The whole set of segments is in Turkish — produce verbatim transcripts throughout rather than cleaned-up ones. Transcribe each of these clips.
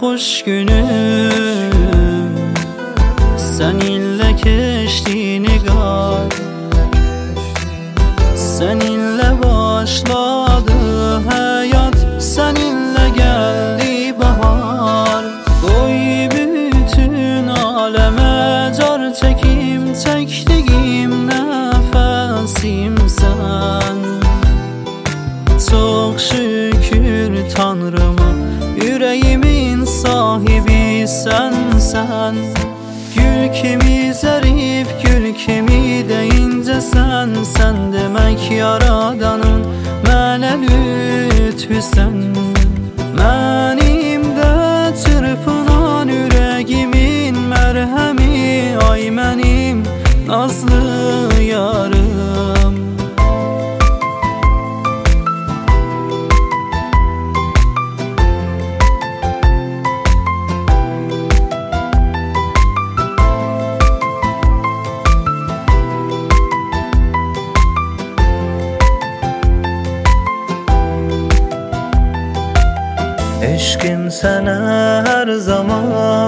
xoş günüm seninle geçtiğini gör. Seninle başladı hayat, seninle geldi bahar. Oy bütün aleme car çekim, çektiğim nefesim sen. Çok şükür Tanrıma, yüreğimin sahibi sensen. Gül kimi zərif, gül kimi deyince sen. Sen demek yaradanın mənə lütfü sen. Mənim də çırpınan yüreğimin mərhəmi, ay mənim nazlı yarım. Eşkim sana her zaman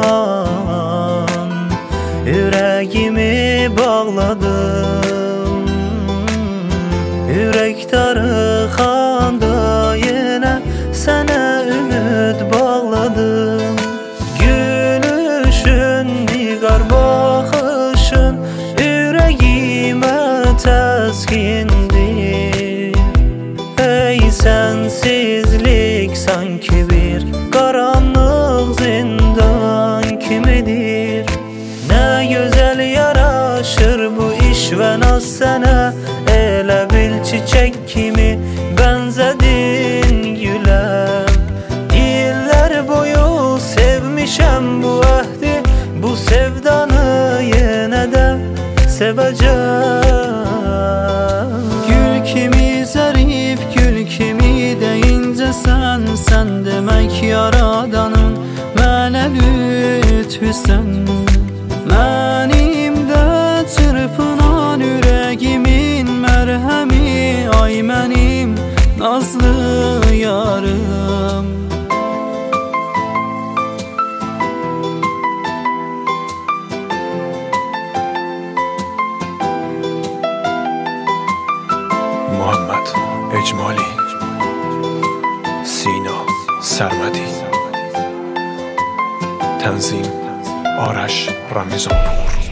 yüreğimi bağladım. Yürek darıxanda yine sana ümit bağladım. Gülüşün, nigar baxışın yüreğime teskindir. Ey sensizlik sanki bir karanlık zindan kimidir. Ne güzel yaraşır bu iş ve naz sana. Elə bil çiçek kimi benzedin güle. Yıllar boyu sevmişem bu ahdi, bu sevdanı yine de seveceğim. Gül kimi zərif, gül kimi deyince sen. Sen demek yaradanın mənə lütfü sen. Mənim də çırpınan yüreğimin mərhəmi, ay mənim nazlı yarım. محمد اجمالی، سینا سرمدی، تنظیم آرش رمضانپور.